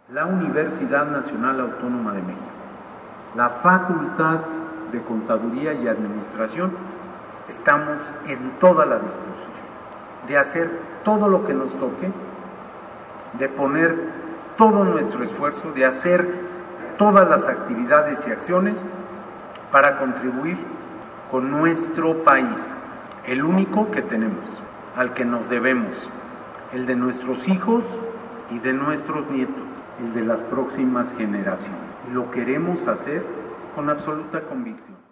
la Universidad Nacional Autónoma de México, la Facultad de Contaduría y Administración, estamos en toda la disposición de hacer todo lo que nos toque, de poner todo nuestro esfuerzo, de hacer todas las actividades y acciones para contribuir con nuestro país, el único que tenemos, al que nos debemos, el de nuestros hijos y de nuestros nietos, el de las próximas generaciones. Y lo queremos hacer con absoluta convicción.